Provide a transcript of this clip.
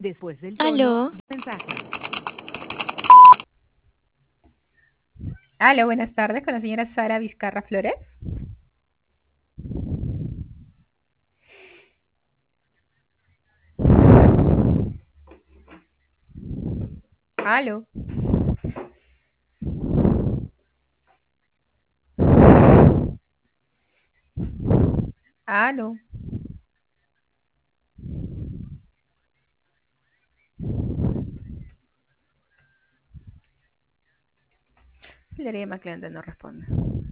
Después del tono, Aló, mensaje. Aló, buenas tardes con la señora Sara Vizcarra Flores. Aló, aló. Hilaria McClendon no responde.